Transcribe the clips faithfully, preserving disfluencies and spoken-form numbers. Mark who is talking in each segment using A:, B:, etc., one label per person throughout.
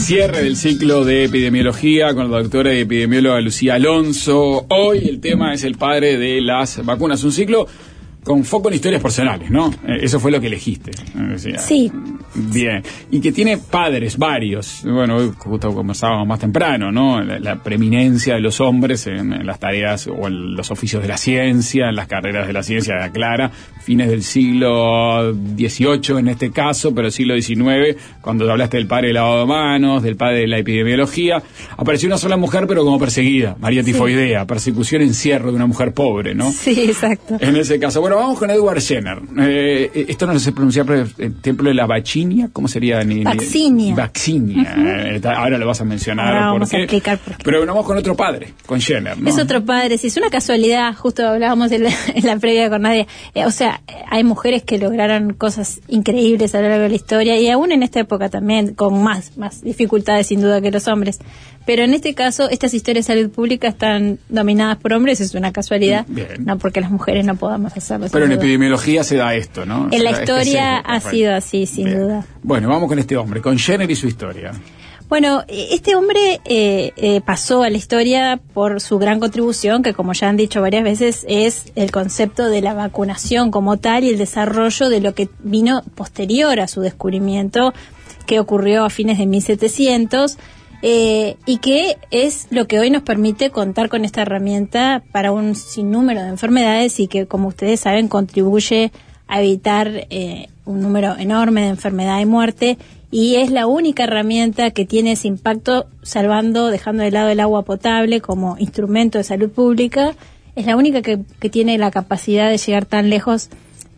A: Cierre del ciclo de epidemiología con la doctora y epidemióloga Lucía Alonso. Hoy el tema es el padre de las vacunas. Un ciclo con foco en historias personales, ¿no? Eh, eso fue lo que elegiste. Decía,
B: sí.
A: Bien. Y que tiene padres varios. Bueno, hoy justo conversábamos más temprano, ¿no? La, la preeminencia de los hombres en, en las tareas o en los oficios de la ciencia, en las carreras de la ciencia, clara. Fines del siglo dieciocho en este caso, pero siglo diecinueve, cuando hablaste del padre del lavado de manos, del padre de la epidemiología, apareció una sola mujer, pero como perseguida, María Tifoidea, sí. Persecución, encierro de una mujer pobre, ¿no?
B: Sí, exacto.
A: En ese caso. Bueno, vamos con Edward Jenner. Eh, esto no se pronuncia, pero el templo de la Vaccinia, ¿cómo sería? Ni,
B: Vaccinia.
A: Vaccinia. Uh-huh. eh, ahora lo vas a mencionar.
B: Ahora
A: por
B: vamos
A: qué.
B: a explicar por qué.
A: Pero bueno, vamos con otro padre, con Jenner, ¿no?
B: Es otro padre, sí, es una casualidad, justo hablábamos en la, en la previa con Nadia. Eh, o sea, hay mujeres que lograron cosas increíbles a lo largo de la historia y aún en esta época también, con más, más dificultades sin duda que los hombres. Pero en este caso, estas historias de salud pública están dominadas por hombres, es una casualidad,
A: bien.
B: No porque las mujeres no podamos hacerlo.
A: Pero en epidemiología se da esto, ¿no?
B: En la
A: sea,
B: historia
A: este
B: ha sido así, sin bien. duda.
A: Bueno, vamos con este hombre, con Jenner y su historia.
B: Bueno, este hombre eh, eh, pasó a la historia por su gran contribución, que como ya han dicho varias veces, es el concepto de la vacunación como tal y el desarrollo de lo que vino posterior a su descubrimiento, que ocurrió a fines de mil setecientos, eh, y que es lo que hoy nos permite contar con esta herramienta para un sinnúmero de enfermedades y que, como ustedes saben, contribuye a evitar eh, un número enorme de enfermedad y muerte. Y es la única herramienta que tiene ese impacto, salvando, dejando de lado el agua potable como instrumento de salud pública. Es la única que, que tiene la capacidad de llegar tan lejos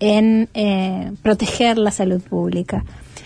B: en eh, proteger la salud pública.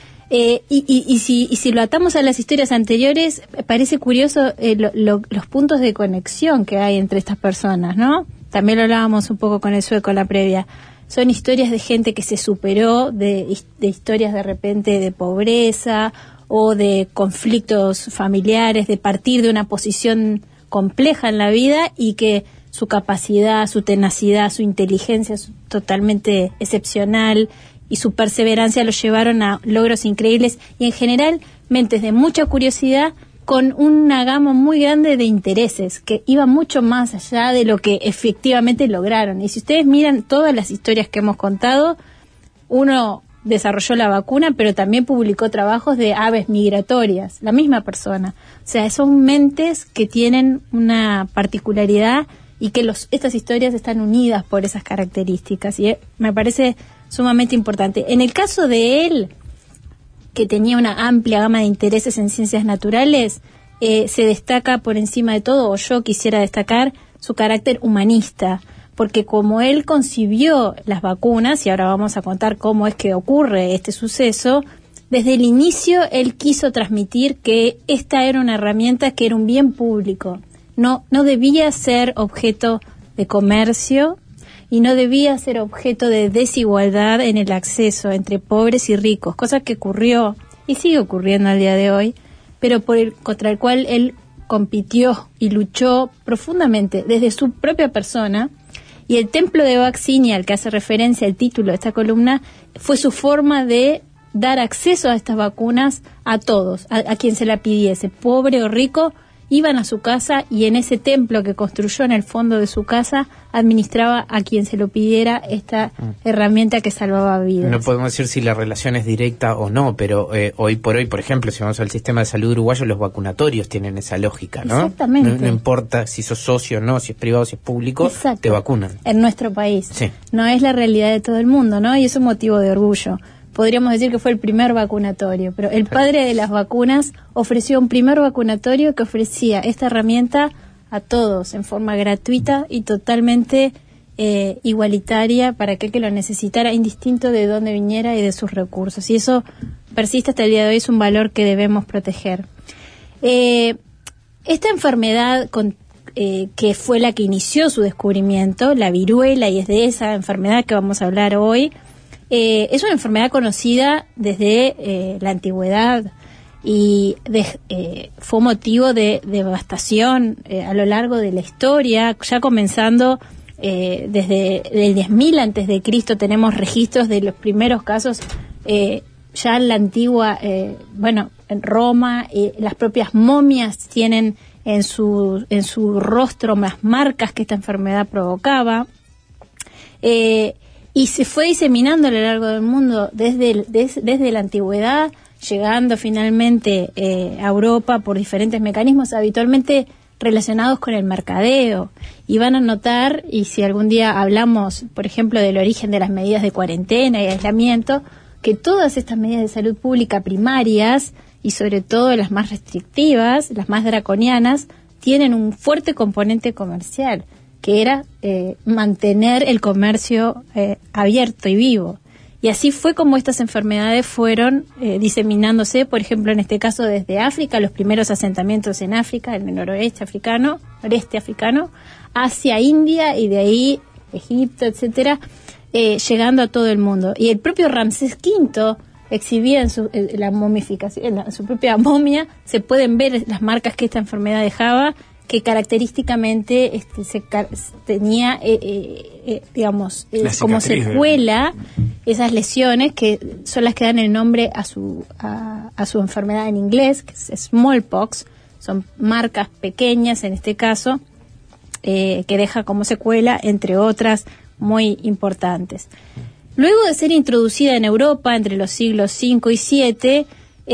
B: Eh, y, y, y, si, y si lo atamos a las historias anteriores, parece curioso eh, lo, lo, los puntos de conexión que hay entre estas personas, ¿no? También lo hablábamos un poco con el sueco en la previa. Son historias de gente que se superó, de, de historias de repente de pobreza o de conflictos familiares, de partir de una posición compleja en la vida y que su capacidad, su tenacidad, su inteligencia es totalmente excepcional y su perseverancia los llevaron a logros increíbles y en general mentes de mucha curiosidad con una gama muy grande de intereses que iba mucho más allá de lo que efectivamente lograron. Y si ustedes miran todas las historias que hemos contado, uno desarrolló la vacuna, pero también publicó trabajos de aves migratorias, la misma persona. O sea, son mentes que tienen una particularidad y que los, estas historias están unidas por esas características. Y me parece sumamente importante. En el caso de él, que tenía una amplia gama de intereses en ciencias naturales, eh, se destaca por encima de todo, o yo quisiera destacar, su carácter humanista, porque como él concibió las vacunas, y ahora vamos a contar cómo es que ocurre este suceso, desde el inicio él quiso transmitir que esta era una herramienta que era un bien público, no, no debía ser objeto de comercio, y no debía ser objeto de desigualdad en el acceso entre pobres y ricos, cosa que ocurrió y sigue ocurriendo al día de hoy, pero por el, contra el cual él compitió y luchó profundamente desde su propia persona, y el templo de Vaccinia, al que hace referencia el título de esta columna, fue su forma de dar acceso a estas vacunas a todos, a, a quien se la pidiese, pobre o rico. Iban a su casa y en ese templo que construyó en el fondo de su casa administraba a quien se lo pidiera esta mm. herramienta que salvaba vidas.
C: No podemos decir si la relación es directa o no, pero eh, hoy por hoy, por ejemplo, si vamos al sistema de salud uruguayo, los vacunatorios tienen esa lógica, ¿no?
B: Exactamente.
C: No, no importa si sos socio o no, si es privado, si es público,
B: Exacto.
C: Te vacunan.
B: En nuestro país.
C: Sí.
B: No es la realidad de todo el mundo, ¿no? Y es un motivo de orgullo. Podríamos decir que fue el primer vacunatorio, pero el padre de las vacunas ofreció un primer vacunatorio que ofrecía esta herramienta a todos en forma gratuita y totalmente eh, igualitaria para aquel que lo necesitara, indistinto de dónde viniera y de sus recursos. Y eso persiste hasta el día de hoy, es un valor que debemos proteger. Eh, esta enfermedad con, eh, que fue la que inició su descubrimiento, la viruela, y es de esa enfermedad que vamos a hablar hoy, Eh, es una enfermedad conocida desde eh, la antigüedad y de, eh, fue motivo de, de devastación eh, a lo largo de la historia, ya comenzando eh, desde el diez mil antes de Cristo tenemos registros de los primeros casos, eh, ya en la antigua, eh, bueno, en Roma, eh, las propias momias tienen en su, en su rostro las marcas que esta enfermedad provocaba. Eh, y se fue diseminando a lo largo del mundo desde, desde, desde la antigüedad, llegando finalmente eh, a Europa por diferentes mecanismos, habitualmente relacionados con el mercadeo. Y van a notar, y si algún día hablamos, por ejemplo, del origen de las medidas de cuarentena y aislamiento, que todas estas medidas de salud pública primarias, y sobre todo las más restrictivas, las más draconianas, tienen un fuerte componente comercial, que era eh, mantener el comercio eh, abierto y vivo. Y así fue como estas enfermedades fueron eh, diseminándose, por ejemplo, en este caso desde África, los primeros asentamientos en África, en el noroeste africano, noreste africano, hacia India y de ahí Egipto, etcétera, eh, llegando a todo el mundo. Y el propio Ramsés quinto exhibía en su en la momificación, en su propia momia, se pueden ver las marcas que esta enfermedad dejaba, que característicamente este, se tenía, eh, eh, digamos, eh, como secuela de... esas lesiones que son las que dan el nombre a su a, a su enfermedad en inglés, que es smallpox. Son marcas pequeñas en este caso, eh, que deja como secuela, entre otras, muy importantes. Luego de ser introducida en Europa entre los siglos cinco y siete,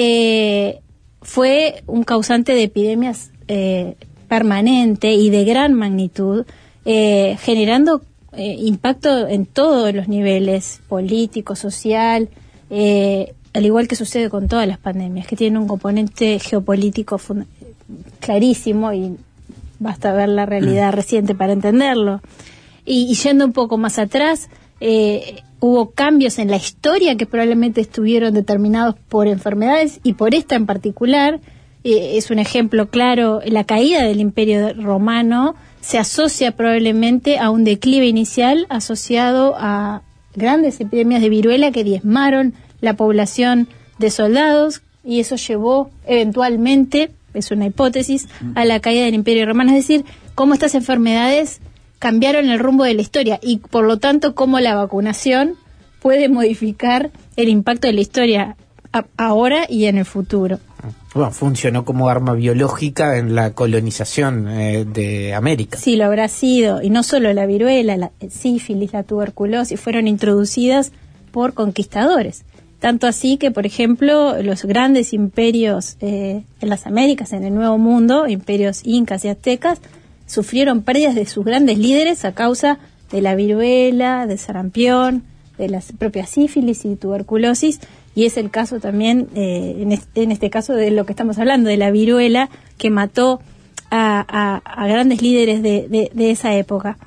B: eh, fue un causante de epidemias eh, permanente y de gran magnitud, eh, generando eh, impacto en todos los niveles, político, social, eh, al igual que sucede con todas las pandemias, que tienen un componente geopolítico fund- clarísimo, y basta ver la realidad reciente para entenderlo. Y, y yendo un poco más atrás, eh, hubo cambios en la historia que probablemente estuvieron determinados por enfermedades, y por esta en particular. Eh, es un ejemplo claro, la caída del Imperio Romano se asocia probablemente a un declive inicial asociado a grandes epidemias de viruela que diezmaron la población de soldados, y eso llevó eventualmente, es una hipótesis, a la caída del Imperio Romano. Es decir, cómo estas enfermedades cambiaron el rumbo de la historia, y por lo tanto cómo la vacunación puede modificar el impacto de la historia a- ahora y en el futuro.
C: Bueno, funcionó como arma biológica en la colonización eh, de América.
B: Sí, lo habrá sido, y no solo la viruela, la sífilis, la tuberculosis, fueron introducidas por conquistadores. Tanto así que, por ejemplo, los grandes imperios eh, en las Américas, en el Nuevo Mundo, imperios incas y aztecas, sufrieron pérdidas de sus grandes líderes a causa de la viruela, del sarampión, de la propia sífilis y tuberculosis, y es el caso también, eh, en, este, en este caso de lo que estamos hablando, de la viruela, que mató a, a, a grandes líderes de, de, de esa época.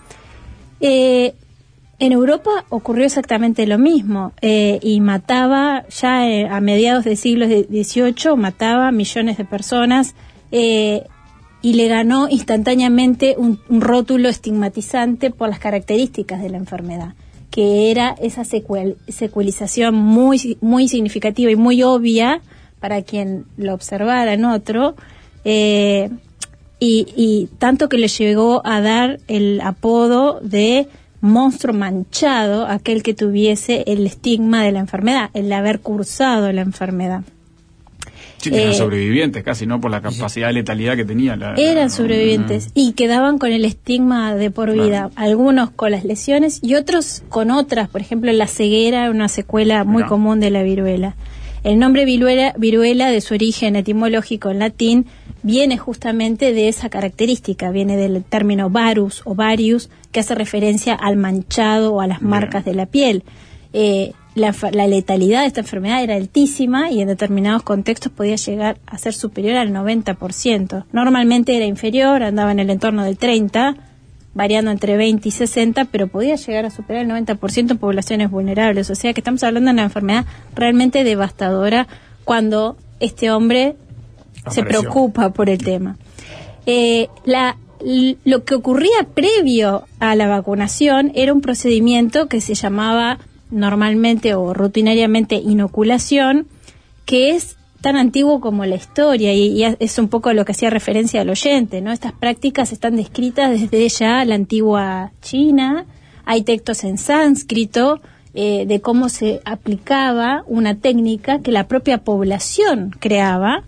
B: Eh, en Europa ocurrió exactamente lo mismo, eh, y mataba, ya eh, a mediados del siglo dieciocho, mataba millones de personas, eh, y le ganó instantáneamente un, un rótulo estigmatizante por las características de la enfermedad, que era esa secuel, secuelización muy muy significativa y muy obvia para quien lo observara en otro, eh, y, y tanto que le llegó a dar el apodo de monstruo manchado a aquel que tuviese el estigma de la enfermedad, el haber cursado la enfermedad.
A: Sí, que eran
B: Eh,
A: sobrevivientes casi, ¿no? Por la capacidad de letalidad que tenía. La,
B: eran
A: la,
B: sobrevivientes
A: la,
B: y quedaban con el estigma de por vida,
A: claro.
B: Algunos con las lesiones y otros con otras, por ejemplo la ceguera, una secuela muy
A: Mirá.
B: común de la viruela. El nombre viruela, viruela, de su origen etimológico en latín, viene justamente de esa característica, viene del término varus o varius, que hace referencia al manchado o a las
A: Bien.
B: marcas de la piel. Eh, La, la letalidad de esta enfermedad era altísima y en determinados contextos podía llegar a ser superior al noventa por ciento. Normalmente era inferior, andaba en el entorno del treinta por ciento, variando entre veinte y sesenta, pero podía llegar a superar el noventa por ciento en poblaciones vulnerables. O sea que estamos hablando de una enfermedad realmente devastadora cuando este hombre
A: Apareció.
B: se preocupa por el tema. Eh, la Lo que ocurría previo a la vacunación era un procedimiento que se llamaba normalmente o rutinariamente inoculación, que es tan antiguo como la historia y, y es un poco lo que hacía referencia al oyente, ¿no? Estas prácticas están descritas desde ya la antigua China, hay textos en sánscrito eh, de cómo se aplicaba una técnica que la propia población creaba,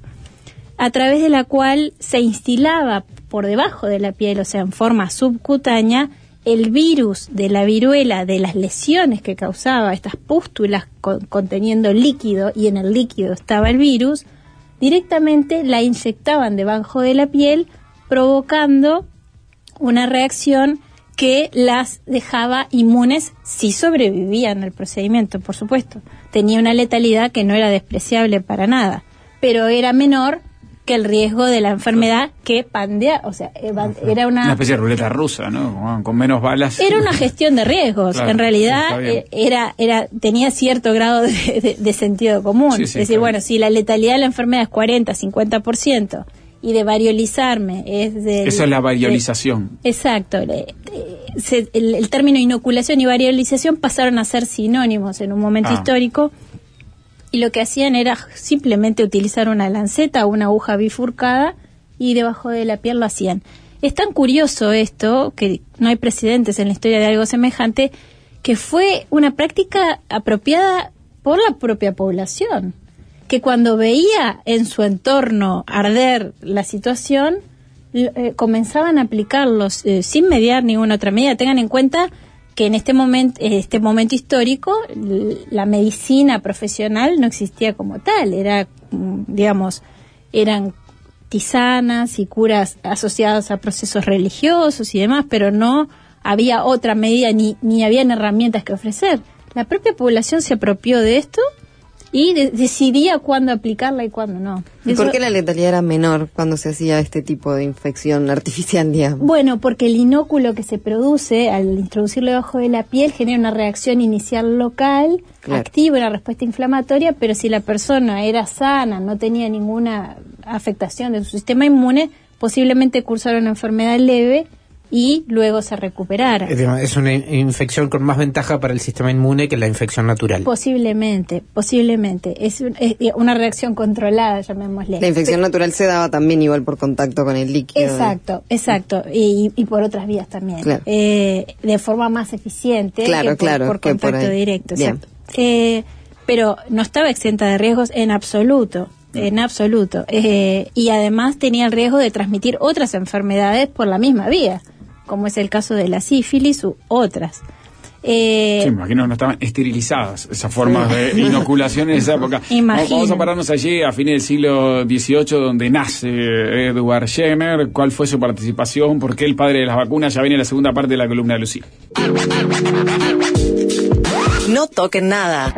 B: a través de la cual se instilaba por debajo de la piel, o sea, en forma subcutánea, el virus de la viruela, de las lesiones que causaba estas pústulas con, conteniendo líquido, y en el líquido estaba el virus, directamente la inyectaban debajo de la piel, provocando una reacción que las dejaba inmunes si sobrevivían al procedimiento, por supuesto. Tenía una letalidad que no era despreciable para nada, pero era menor que el riesgo de la enfermedad que pandea, o sea, era una...
A: Una especie de ruleta rusa, ¿no? Con menos balas.
B: Era una gestión de riesgos, claro, en realidad sí, era era tenía cierto grado de, de, de sentido común. Sí, sí, es decir, bueno, bien. Si la letalidad de la enfermedad es cuarenta, cincuenta por ciento y de variolizarme es de...
A: Esa es la variolización.
B: De, exacto. Le, se, el, el término inoculación y variolización pasaron a ser sinónimos en un momento ah. histórico. Y lo que hacían era simplemente utilizar una lanceta o una aguja bifurcada y debajo de la piel lo hacían. Es tan curioso esto, que no hay precedentes en la historia de algo semejante, que fue una práctica apropiada por la propia población, que cuando veía en su entorno arder la situación, eh, comenzaban a aplicarlos eh, sin mediar ninguna otra medida. Tengan en cuenta que en este momento, este momento histórico, la medicina profesional no existía como tal, era, digamos, eran tisanas y curas asociadas a procesos religiosos y demás, pero no había otra medida ni, ni habían herramientas que ofrecer. La propia población se apropió de esto y de- decidía cuándo aplicarla y cuándo no.
D: ¿Y
B: Eso,
D: por qué la letalidad era menor cuando se hacía este tipo de infección artificial, digamos?
B: Bueno, porque el inóculo que se produce al introducirlo debajo de la piel genera una reacción inicial local,
D: claro,
B: activa, una respuesta inflamatoria, pero si la persona era sana, no tenía ninguna afectación de su sistema inmune, posiblemente cursara una enfermedad leve y luego se recuperara.
C: Es una infección con más ventaja para el sistema inmune que la infección natural.
B: Posiblemente, posiblemente. Es, un, es una reacción controlada, llamémosle.
D: La infección
B: Pe-
D: natural se daba también igual por contacto con el líquido.
B: Exacto, exacto. Y, y por otras vías también.
D: Claro.
B: Eh, de forma más eficiente
D: Claro,
B: que por,
D: claro,
B: por
D: que por
B: contacto
D: ahí.
B: directo.
D: Bien.
B: Exacto. Eh, pero no estaba exenta de riesgos en absoluto. En absoluto. Eh, y además tenía el riesgo de transmitir otras enfermedades por la misma vía, como es el caso de la sífilis u otras. Eh,
A: Sí, me imagino no estaban esterilizadas esas formas de inoculación en esa época.
B: Imagino.
A: Vamos a pararnos allí a fines del siglo dieciocho, donde nace Edward Jenner. ¿Cuál fue su participación? ¿Por qué el padre de las vacunas? Ya viene la segunda parte de la columna de Lucía.
E: No toquen nada.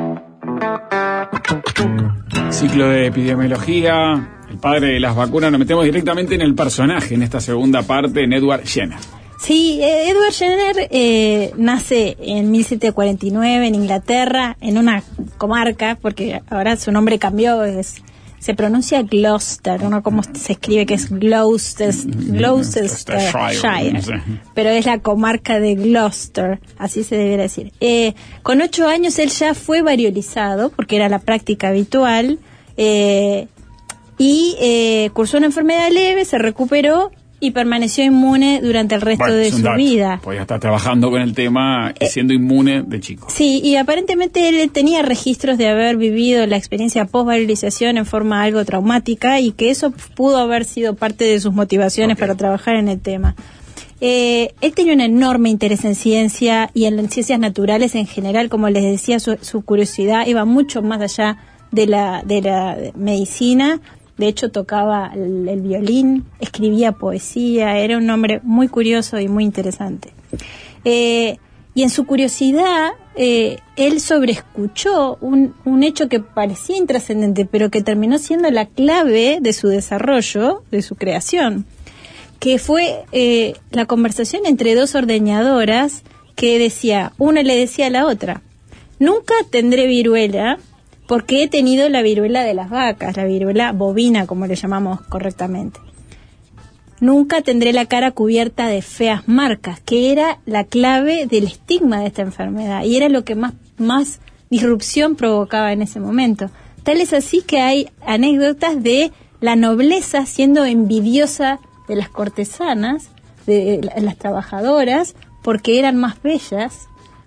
A: Ciclo de epidemiología, el padre de las vacunas. Nos metemos directamente en el personaje en esta segunda parte, en Edward Jenner.
B: Sí, eh, Edward Jenner eh, nace en mil setecientos cuarenta y nueve en Inglaterra, en una comarca, porque ahora su nombre cambió, es, se pronuncia Gloucester, no como se escribe, que es Gloucester, Gloucestershire,
A: no sé.
B: pero es la comarca de Gloucester, así se debería decir. Eh, con ocho años él ya fue variolizado, porque era la práctica habitual, eh, y eh, cursó una enfermedad leve, se recuperó y permaneció inmune durante el resto
A: Bueno,
B: de
A: es un
B: su
A: dato.
B: vida.
A: Podía estar trabajando con el tema y siendo inmune de chico.
B: Sí, y aparentemente él tenía registros de haber vivido la experiencia post-valorización en forma algo traumática y que eso pudo haber sido parte de sus motivaciones
A: Ok.
B: para trabajar en el tema. Eh, él tenía un enorme interés en ciencia y en ciencias naturales en general, como les decía, su, su curiosidad iba mucho más allá de la, de la medicina. De hecho, tocaba el, el violín, escribía poesía, era un hombre muy curioso y muy interesante. Eh, y en su curiosidad, eh, él sobreescuchó un, un hecho que parecía intrascendente, pero que terminó siendo la clave de su desarrollo, de su creación, que fue eh, la conversación entre dos ordeñadoras que decía, una le decía a la otra, nunca tendré viruela, porque he tenido la viruela de las vacas, la viruela bovina, como le llamamos correctamente. Nunca tendré la cara cubierta de feas marcas, que era la clave del estigma de esta enfermedad, y era lo que más, más disrupción provocaba en ese momento. Tal es así que hay anécdotas de la nobleza siendo envidiosa de las cortesanas, de las trabajadoras, porque eran más bellas,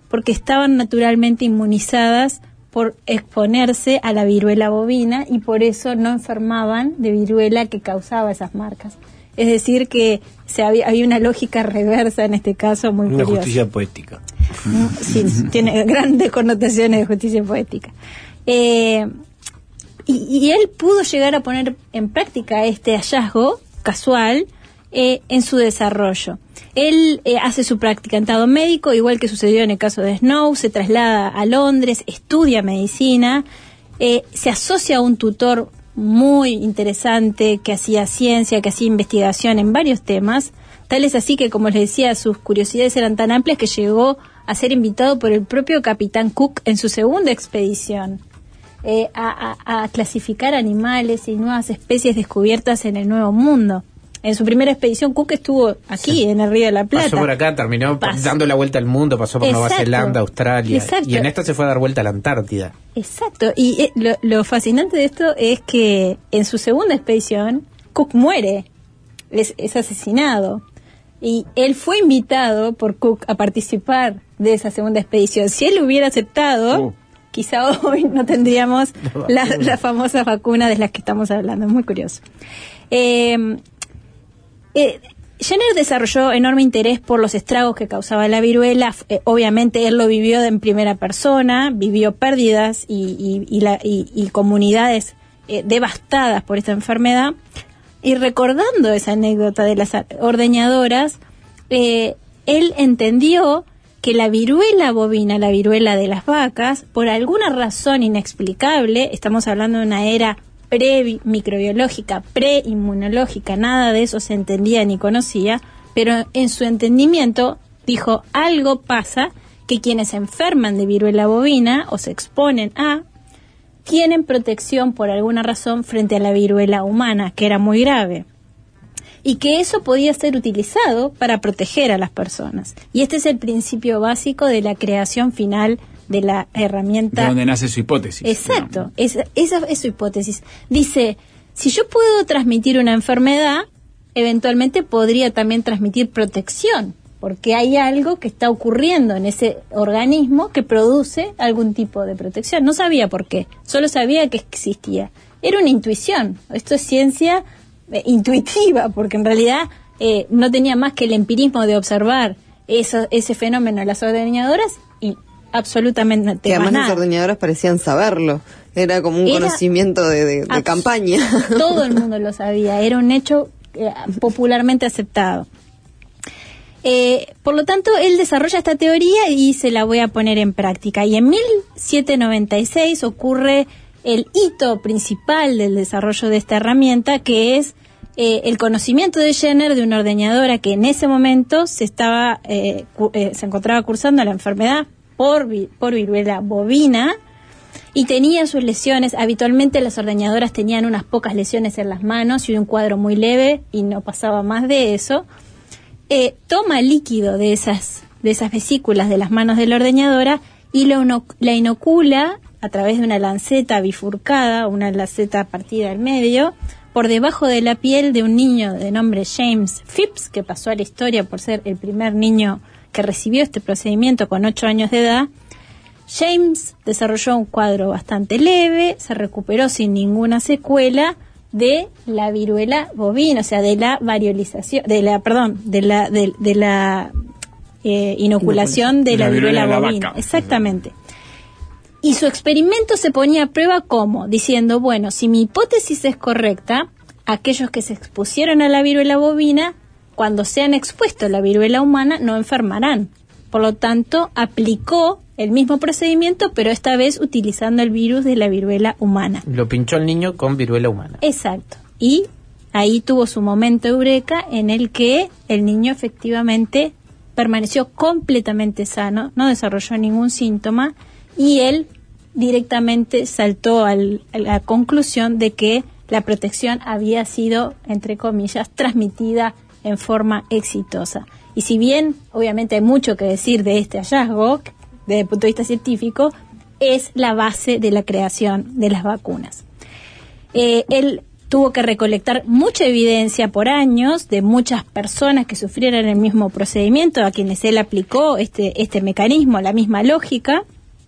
B: porque estaban naturalmente inmunizadas por exponerse a la viruela bovina y por eso no enfermaban de viruela que causaba esas marcas. Es decir, que se había, había una lógica reversa en este caso muy
F: una
B: curiosa.
F: Una justicia poética.
B: Sí, tiene grandes connotaciones de justicia poética. Eh, y, y él pudo llegar a poner en práctica este hallazgo casual eh, en su desarrollo. Él eh, hace su practicantado médico, igual que sucedió en el caso de Snow, se traslada a Londres, estudia medicina, eh, se asocia a un tutor muy interesante que hacía ciencia, que hacía investigación en varios temas, tal es así que, como les decía, sus curiosidades eran tan amplias que llegó a ser invitado por el propio capitán Cook en su segunda expedición eh, a, a, a clasificar animales y nuevas especies descubiertas en el Nuevo Mundo. En su primera expedición, Cook estuvo aquí, sí, en el Río de la Plata.
C: Pasó por acá, terminó pasó. dando la vuelta al mundo, pasó por Exacto. Nueva Zelanda, Australia. Exacto. Y en esta se fue a dar vuelta a la Antártida.
B: Exacto. Y eh, lo, lo fascinante de esto es que en su segunda expedición, Cook muere, es, es asesinado. Y él fue invitado por Cook a participar de esa segunda expedición. Si él hubiera aceptado, uh. quizá hoy no tendríamos la, la famosa vacuna de las que estamos hablando. Es muy curioso. Eh... Eh, Jenner desarrolló enorme interés por los estragos que causaba la viruela. Eh, obviamente él lo vivió en primera persona, vivió pérdidas y, y, y, la, y, y comunidades eh, devastadas por esta enfermedad. Y recordando esa anécdota de las ordeñadoras, eh, él entendió que la viruela bovina, la viruela de las vacas, por alguna razón inexplicable, estamos hablando de una era pre-microbiológica, pre-inmunológica, nada de eso se entendía ni conocía, pero en su entendimiento dijo, algo pasa que quienes se enferman de viruela bovina o se exponen a, tienen protección por alguna razón frente a la viruela humana, que era muy grave, y que eso podía ser utilizado para proteger a las personas. Y este es el principio básico de la creación final de la herramienta.
A: De donde nace su hipótesis.
B: Exacto, es, esa es su hipótesis. Dice, si yo puedo transmitir una enfermedad, eventualmente podría también transmitir protección, porque hay algo que está ocurriendo en ese organismo que produce algún tipo de protección. No sabía por qué, solo sabía que existía. Era una intuición, esto es ciencia eh, intuitiva, porque en realidad eh, no tenía más que el empirismo de observar eso, ese fenómeno en las ordeñadoras y absolutamente
D: que además
B: nada.
D: Las ordeñadoras parecían saberlo, era como un era conocimiento de, de, de campaña.
B: Todo el mundo lo sabía, era un hecho eh, popularmente aceptado. Eh, por lo tanto, él desarrolla esta teoría y se la voy a poner en práctica. Y en mil setecientos noventa y seis ocurre el hito principal del desarrollo de esta herramienta, que es eh, el conocimiento de Jenner de una ordeñadora que en ese momento se estaba eh, cu- eh, se encontraba cursando la enfermedad por, vi- por viruela bovina y tenía sus lesiones. Habitualmente las ordeñadoras tenían unas pocas lesiones en las manos y un cuadro muy leve y no pasaba más de eso. Eh, toma líquido de esas de esas vesículas de las manos de la ordeñadora y lo ino- la inocula a través de una lanceta bifurcada, una lanceta partida al medio, por debajo de la piel de un niño de nombre James Phipps, que pasó a la historia por ser el primer niño que recibió este procedimiento con ocho años de edad. James desarrolló un cuadro bastante leve, se recuperó sin ninguna secuela de la viruela bovina, o sea, de la variolización, de la, perdón, de la, de, de la eh, inoculación de la, la viruela, viruela bovina.
A: Vaca.
B: Exactamente. Y su experimento se ponía a prueba como, diciendo, bueno, si mi hipótesis es correcta, aquellos que se expusieron a la viruela bovina, cuando sean expuestos a la viruela humana, no enfermarán. Por lo tanto, aplicó el mismo procedimiento, pero esta vez utilizando el virus de la viruela humana.
C: Lo pinchó el niño con viruela humana.
B: Exacto. Y ahí tuvo su momento eureka en el que el niño efectivamente permaneció completamente sano, no desarrolló ningún síntoma y él directamente saltó al, a la conclusión de que la protección había sido, entre comillas, transmitida en forma exitosa. Y si bien, obviamente, hay mucho que decir de este hallazgo, desde el punto de vista científico, es la base de la creación de las vacunas. Eh, el tuvo que recolectar mucha evidencia por años de muchas personas que sufrieron el mismo procedimiento, a quienes él aplicó este, este mecanismo, la misma lógica,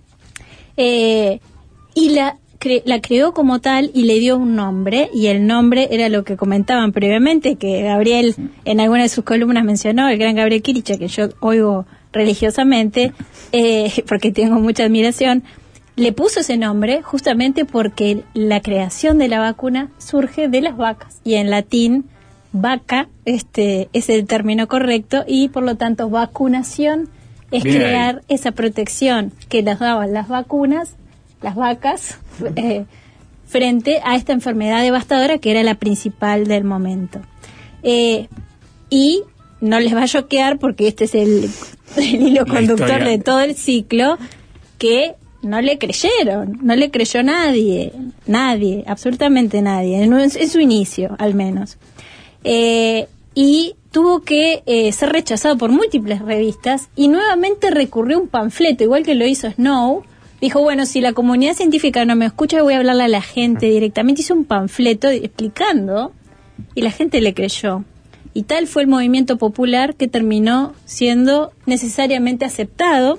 B: eh, y la, cre- la creó como tal y le dio un nombre, y el nombre era lo que comentaban previamente, que Gabriel en alguna de sus columnas mencionó, el gran Gabriel Kiriche, que yo oigo religiosamente, eh, porque tengo mucha admiración. Le puso ese nombre justamente porque la creación de la vacuna surge de las vacas, y en latín vaca este es el término correcto, y por lo tanto vacunación es
A: Bien
B: crear
A: ahí.
B: esa protección que nos daban las vacunas, las vacas, eh, frente a esta enfermedad devastadora que era la principal del momento. Eh, y no les va a choquear, porque este es el, el hilo
A: La
B: conductor
A: historia.
B: de todo el ciclo, que no le creyeron, no le creyó nadie, nadie, absolutamente nadie, en, en su inicio al menos. Eh, y tuvo que eh, ser rechazado por múltiples revistas, y nuevamente recurrió a un panfleto, igual que lo hizo Snow. Dijo, bueno, si la comunidad científica no me escucha, voy a hablarle a la gente directamente. Hizo un panfleto explicando, y la gente le creyó. Y tal fue el movimiento popular que terminó siendo necesariamente aceptado,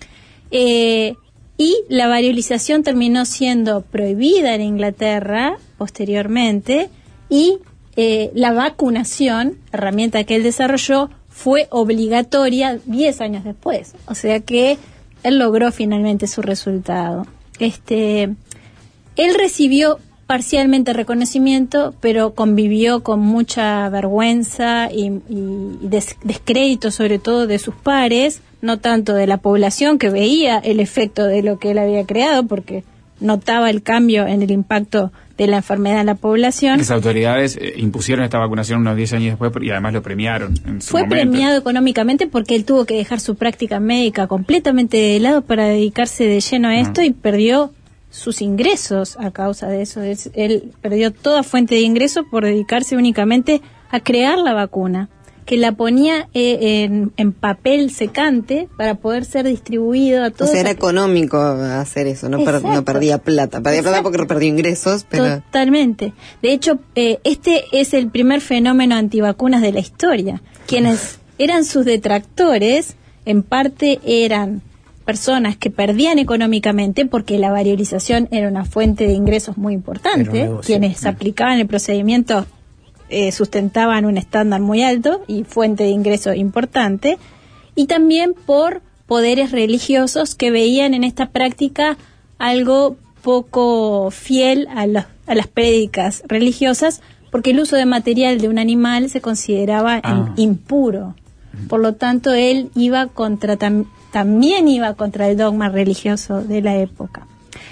B: eh, y la variolización terminó siendo prohibida en Inglaterra posteriormente, y eh, la vacunación, herramienta que él desarrolló, fue obligatoria diez años después. O sea que él logró finalmente su resultado. Este, él recibió parcialmente reconocimiento, pero convivió con mucha vergüenza y, y des- descrédito, sobre todo de sus pares, no tanto de la población, que veía el efecto de lo que él había creado, porque notaba el cambio en el impacto de la enfermedad en la población.
A: Las autoridades eh, impusieron esta vacunación unos diez años después, y además lo premiaron en su
B: Fue
A: momento.
B: premiado económicamente porque él tuvo que dejar su práctica médica completamente de lado para dedicarse de lleno a esto,
A: Ah.
B: y perdió sus ingresos a causa de eso. Es, él perdió toda fuente de ingresos por dedicarse únicamente a crear la vacuna, que la ponía eh, en, en papel secante para poder ser distribuido a
D: O
B: todos.
D: sea, era económico hacer eso, no, per-
B: Exacto.
D: no perdía plata. Perdía plata
B: Exacto.
D: porque perdió ingresos, pero...
B: Totalmente. De hecho, eh, este es el primer fenómeno antivacunas de la historia. Quienes eran sus detractores, en parte eran personas que perdían económicamente, porque la variolización era una fuente de ingresos muy
C: Era
B: importante.
C: un negocio.
B: Quienes
C: Mm.
B: aplicaban el procedimiento eh, sustentaban un estándar muy alto y fuente de ingreso importante. Y también por poderes religiosos que veían en esta práctica algo poco fiel a, los, a las prédicas religiosas, porque el uso de material de un animal se consideraba
A: Ah.
B: in- impuro. Por lo tanto, él iba contra tam- también iba contra el dogma religioso de la época.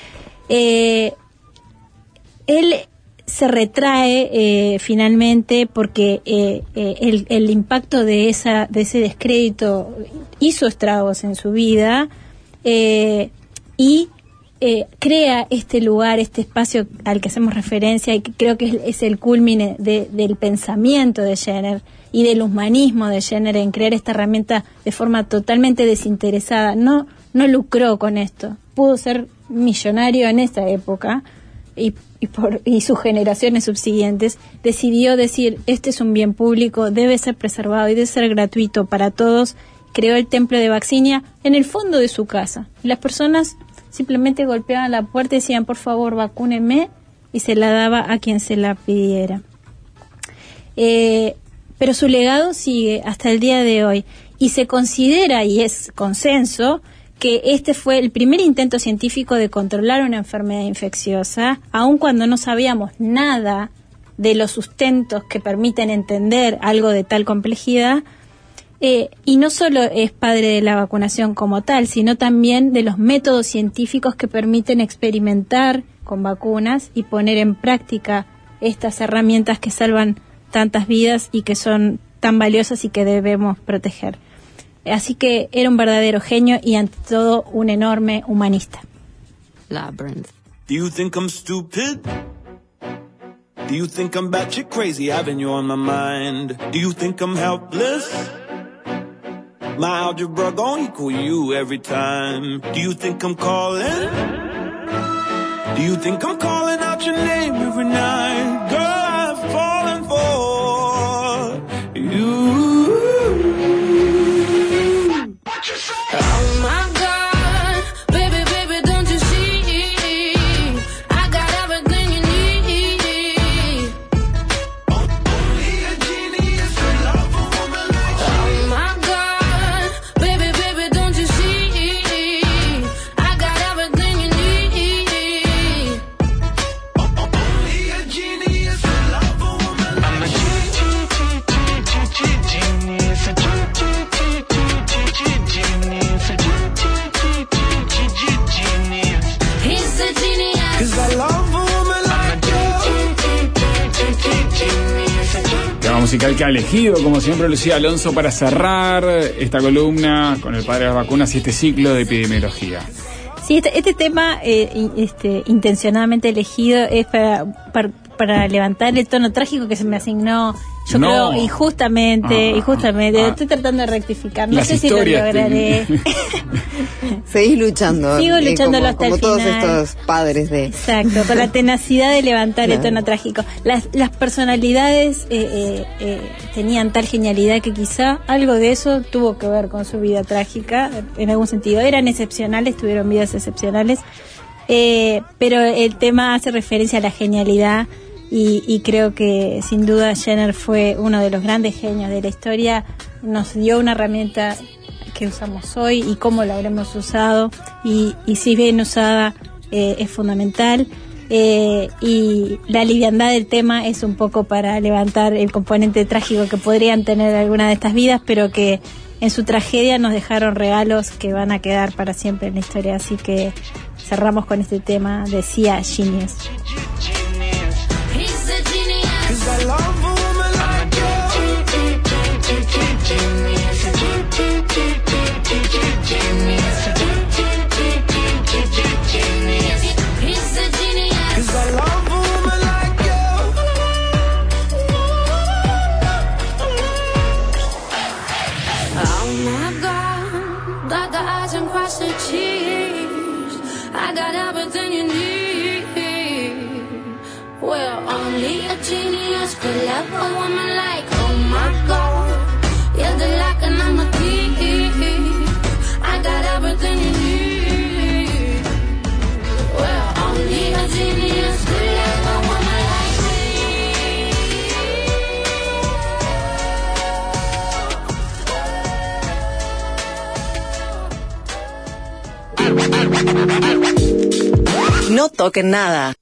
B: Eh, él se retrae eh, finalmente porque eh, eh, el, el impacto de esa de ese descrédito hizo estragos en su vida, eh, y eh, crea este lugar, este espacio al que hacemos referencia, y que creo que es, es el culmine de, del pensamiento de Jenner y del humanismo de Jenner en crear esta herramienta de forma totalmente desinteresada. No, no lucró con esto. Pudo ser millonario en esa época, y, y, por, y sus generaciones subsiguientes. Decidió decir, este es un bien público, debe ser preservado y debe ser gratuito para todos. Creó el templo de Vaccinia en el fondo de su casa. Las personas simplemente golpeaban la puerta y decían, por favor, vacúnenme, y se la daba a quien se la pidiera. Eh, pero su legado sigue hasta el día de hoy, y se considera, y es consenso, que este fue el primer intento científico de controlar una enfermedad infecciosa, aun cuando no sabíamos nada de los sustentos que permiten entender algo de tal complejidad. Eh, y no solo es padre de la vacunación como tal, sino también de los métodos científicos que permiten experimentar con vacunas y poner en práctica estas herramientas que salvan tantas vidas y que son tan valiosas y que debemos proteger. Así que era un verdadero genio y ante todo un enorme humanista.
D: Labyrinth.
F: Do you think I'm stupid? Do you think I'm batshit crazy, having you on my mind? Do you think I'm helpless? My algebra gon' equal you every time. Do you think I'm calling? Do you think I'm calling out your name every night? Girl,
A: musical que ha elegido, como siempre, Lucía Alonso, para cerrar esta columna con el padre de las vacunas y este ciclo de epidemiología.
B: Sí, este, este tema eh, este, intencionadamente elegido es para, para, para levantar el tono trágico que se me asignó, yo no. creo, injustamente, ah, injustamente. Ah, Estoy tratando de rectificar, no sé si lo lograré.
D: Seguís luchando.
B: Sigo
D: eh,
B: luchando
D: como,
B: hasta
D: como
B: el
D: todos
B: final.
D: Estos padres de...
B: Exacto, con la tenacidad de levantar
D: claro.
B: el tono trágico. Las, las personalidades eh, eh, eh, tenían tal genialidad que quizá algo de eso tuvo que ver con su vida trágica, en algún sentido. Eran excepcionales, tuvieron vidas excepcionales, eh, pero el tema hace referencia a la genialidad y, y creo que sin duda Jenner fue uno de los grandes genios de la historia. Nos dio una herramienta que usamos hoy y cómo la habremos usado, y, y si bien usada eh, es fundamental, eh, y la liviandad del tema es un poco para levantar el componente trágico que podrían tener algunas de estas vidas, pero que en su tragedia nos dejaron regalos que van a quedar para siempre en la historia. Así que cerramos con este tema, decía Genius.
G: I got everything you need. Well, only a genius could love a woman like, oh my God, you're the lock and I'm a key. I got everything you need. Well, only a genius could love a woman like
E: No toquen nada.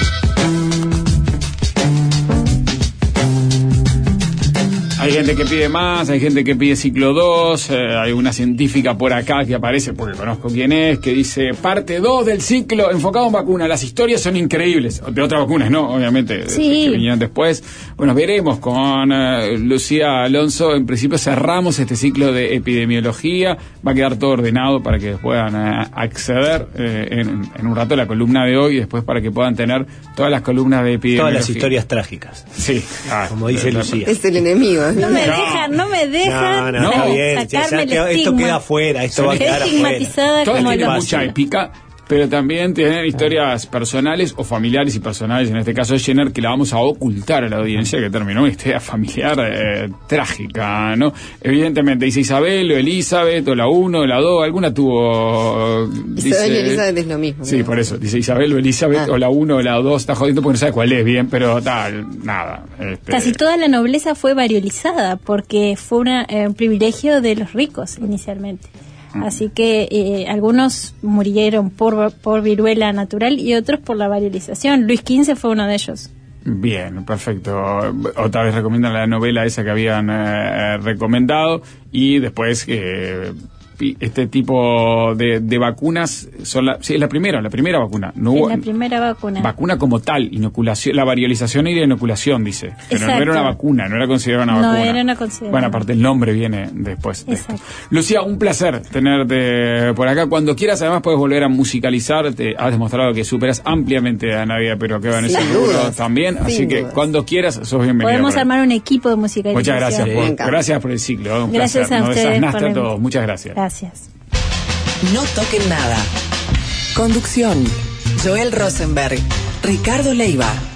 A: Hay gente que pide más, hay gente que pide ciclo dos, eh, hay una científica por acá que aparece, porque conozco quién es, que dice parte dos del ciclo enfocado en vacunas. Las historias son increíbles, de otras vacunas, ¿no? Obviamente,
B: sí.
A: que vinieron después. Bueno, veremos con eh, Lucía Alonso. En principio cerramos este ciclo de epidemiología, va a quedar todo ordenado para que puedan eh, acceder eh, en, en un rato a la columna de hoy, y después para que puedan tener todas las columnas de epidemiología.
H: Todas las historias trágicas.
A: Sí, ah,
H: como dice
A: la,
H: Lucía.
D: Es el enemigo.
B: No me dejan, no me dejan.
H: No, no, está bien. Ya, ya,
B: ya,
H: esto queda afuera, esto va a quedar afuera.
B: estigmatizada
A: Todas
B: como
A: tienen
B: lo...
A: mucha épica, pero también tienen historias personales o familiares y personales, en este caso de Jenner, que la vamos a ocultar a la audiencia, que terminó una historia familiar eh, trágica, ¿no? Evidentemente, dice Isabel o Elizabeth, o la uno o la dos, alguna tuvo... Dice,
D: Isabel y Elizabeth es lo mismo.
A: Sí, ¿no? Por eso, dice Isabel o Elizabeth, ah. o la uno o la dos, está jodiendo porque no sabe cuál es bien, pero tal, nada. Este...
B: Casi toda la nobleza fue variolizada, porque fue una, eh, un privilegio de los ricos inicialmente. Así que eh, algunos murieron por, por viruela natural y otros por la variolización. Luis quince fue uno de ellos.
A: Bien, perfecto. Otra vez recomiendan la novela esa que habían eh, recomendado, y después eh, este tipo de, de vacunas son la, sí, es la primera, la primera vacuna. No hubo,
B: es la primera vacuna.
A: Vacuna como tal, inoculación, la variolización y la inoculación, dice. Pero Exacto. no era una vacuna, no era considerada una
B: no
A: vacuna.
B: No era una considerada.
A: Bueno, aparte el nombre viene después de
B: Exacto.
A: esto. Lucía, un placer tenerte por acá. Cuando quieras, además, puedes volver a musicalizar. Te has demostrado que superas ampliamente a Navidad Peroqueva en ese seguro también. Sin Así dudas. Que cuando quieras, sos bienvenido.
B: Podemos armar un equipo de musicalización.
A: Muchas gracias por, gracias por el ciclo. Un
B: gracias
A: placer.
B: a ustedes.
A: Nos desasnaste a todos. Muchas gracias.
B: Gracias.
E: No toquen nada. Conducción: Joel Rosenberg, Ricardo Leiva.